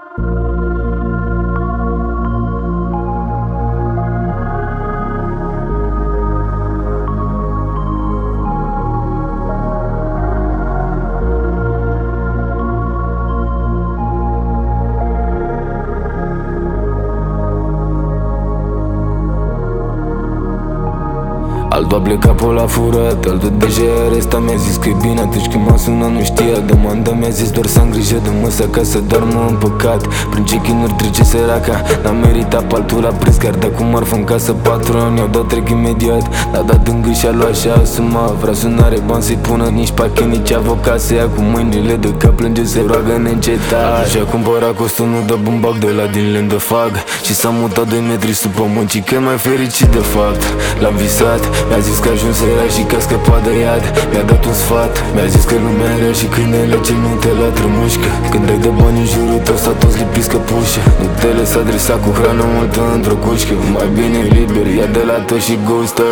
Altul a plecat pe la furat, altul deja e arestat. Mi-a zis că-i bine atunci când m-a sunat, nu știa de mandat. Mi-a zis doar să am grijă de măsa ca să doarmă în păcat. Prin ce chinuri trece săraca, n-a meritat pe altul la preț. Chiar dacă marfă în casă patron, i-au dat trec imediat. N-a dat în gât și-a luat și-a asumat. Vrea să n-are bani să-i pună nici pachet, nici avocat. Se ia cu mâinile de cap, plânge, se roagă neîncetat. Și-a cumpărat costumul de bumbac de la din Lendefag și s-a mutat 2 metri sub pământ, și că e mai fericit de fapt. L-am visat, mi-a zis că ajuns era și că a scăpat de iad. Mi-a dat un sfat, mi-a zis că lumea era și câinele ce nu te latră mușcă. Când ai de bani în jurul tău, s-a toți lipiți căpușă. Nu te lăsa adresa cu hrană multă într-o cușcă. Mai bine liber, ia de la tot și gustă.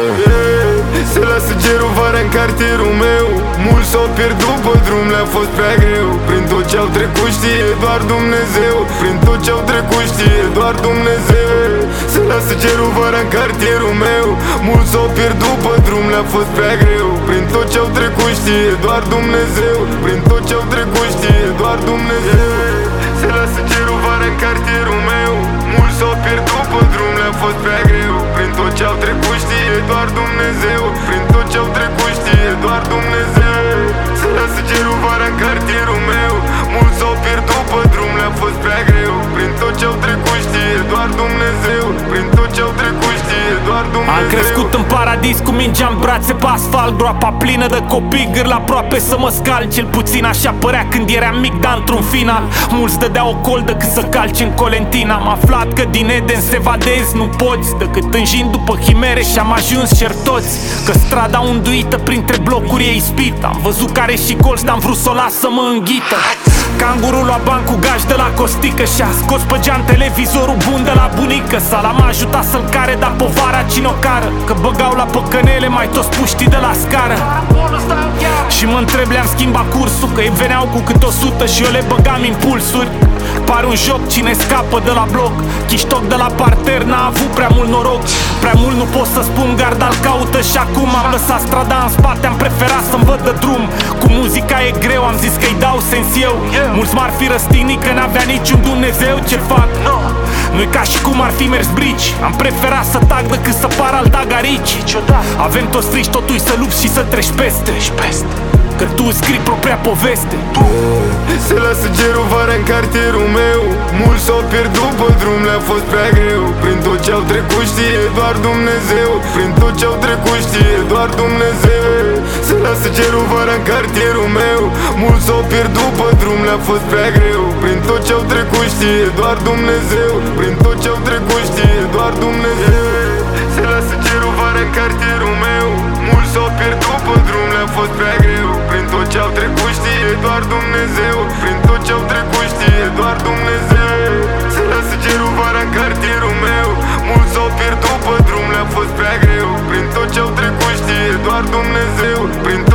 Se lasă gerul vara în cartierul meu. Mulți s-au pierdut pe drum, le-a fost prea greu. Prin tot ce-au trecut știe doar Dumnezeu. Prin tot ce-au trecut știe doar Dumnezeu. Se lasă gerul vara în cartierul meu. Mulți s-au pierdut pe drum, le-a fost prea greu. Prin tot ce-au trecut știe doar Dumnezeu. Prin tot ce-au trecut știe doar Dumnezeu. Se lasă gerul vara în cartierul meu. Mulți s-au pierdut pe drum, le-a fost prea greu. Prin tot ce-au trecut știe doar Dumnezeu. Prin tot ce-au trecut știe doar Dumnezeu. Se lasă gerul vara în cartierul meu. Mulți s-au pierdut pe drum, le-a fost prea greu. Prin tot ce-au trecut știe doar Dumnezeu. Prin tot ce-au trecut știe doar Dumnezeu. Am crescut în paradis cu mingea în brațe pe asfalt, groapa plină de copii, gârla aproape să mă scal. Cel puțin așa părea când eram mic, dar într-un final mulți dădeau o col decât să calci în Colentina. Am aflat că din Eden să evadezi nu poți decât înjind după chimere și am ajuns certoți. Că strada unduită printre blocuri e ispită. Am văzut care și colț, dar am vrut să o las să mă înghită. Cangurul lua bani cu gaj de la Costică și-a scos pe geam televizorul bun de la bunică. Sala m-a ajutat să-l care, dar povara cine o cară? Că băgau la păcănele mai toți puștii de la scară. Și mă întreb, le-am schimbat cursul, că ei veneau cu cât 100 și eu le băgam impulsuri. Pare un joc cine scapă de la bloc. Chiștoc de la parter n-a avut prea mult noroc. Prea mult nu pot să spun, garda-l caută și acum am lăsat strada în spate, am preferat să-mi văd de drum. Cu muzica e greu, am zis că-i dau sens eu. Mulți m-ar fi răstignit că n-avea niciun Dumnezeu. Ce fac? Nu-i ca și cum ar fi mers brici. Am preferat să tac decât să par altagarici. Avem toți frici, totuși să lupți și să treci peste. Că tu scrii propria poveste. Se lasă gerul vara în cartierul meu. Mulți s-au pierdut pe drum, le-a fost prea greu. Prin tot ce-au trecut știe doar Dumnezeu. Prin tot ce-au trecut știe doar Dumnezeu. Se lasă gerul vara în cartierul meu. Mulți s-au pierdut pe drum, le-a fost prea greu. Prin tot ce-au trecut știe doar Dumnezeu. Prin tot ce-au trecut știe doar Dumnezeu. Se lasă gerul vara în cartierul meu. Mulți s-au pierdut pe drum, le-a fost prea greu. Prin tot ce-au trecut știe doar Dumnezeu. Prin tot ce-au trecut știe doar Dumnezeu. Se lasă gerul vara în cartierul meu. Mulți s-au pierdut pe drum, le-a fost prea greu. Prin tot ce-au trecut știe doar Dumnezeu. Prin